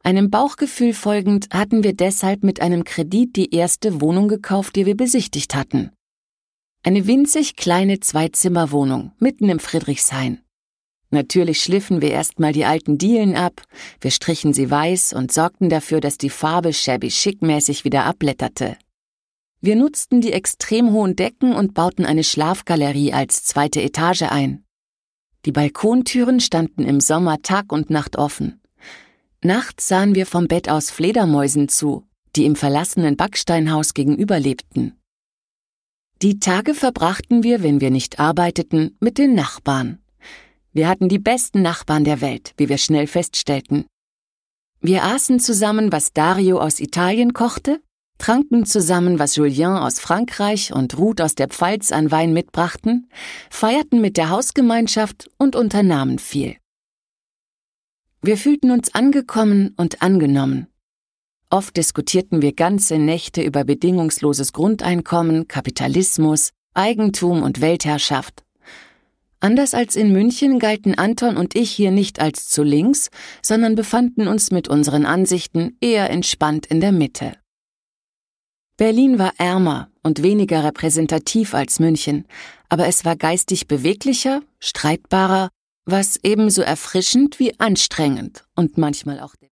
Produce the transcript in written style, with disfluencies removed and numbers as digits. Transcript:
Einem Bauchgefühl folgend hatten wir deshalb mit einem Kredit die erste Wohnung gekauft, die wir besichtigt hatten. Eine winzig kleine 2-Zimmer-Wohnung mitten im Friedrichshain. Natürlich schliffen wir erstmal die alten Dielen ab, wir strichen sie weiß und sorgten dafür, dass die Farbe shabby chic-mäßig wieder abblätterte. Wir nutzten die extrem hohen Decken und bauten eine Schlafgalerie als 2. Etage ein. Die Balkontüren standen im Sommer Tag und Nacht offen. Nachts sahen wir vom Bett aus Fledermäusen zu, die im verlassenen Backsteinhaus gegenüber lebten. Die Tage verbrachten wir, wenn wir nicht arbeiteten, mit den Nachbarn. Wir hatten die besten Nachbarn der Welt, wie wir schnell feststellten. Wir aßen zusammen, was Dario aus Italien kochte, tranken zusammen, was Julien aus Frankreich und Ruth aus der Pfalz an Wein mitbrachten, feierten mit der Hausgemeinschaft und unternahmen viel. Wir fühlten uns angekommen und angenommen. Oft diskutierten wir ganze Nächte über bedingungsloses Grundeinkommen, Kapitalismus, Eigentum und Weltherrschaft. Anders als in München galten Anton und ich hier nicht als zu links, sondern befanden uns mit unseren Ansichten eher entspannt in der Mitte. Berlin war ärmer und weniger repräsentativ als München, aber es war geistig beweglicher, streitbarer, was ebenso erfrischend wie anstrengend und manchmal auch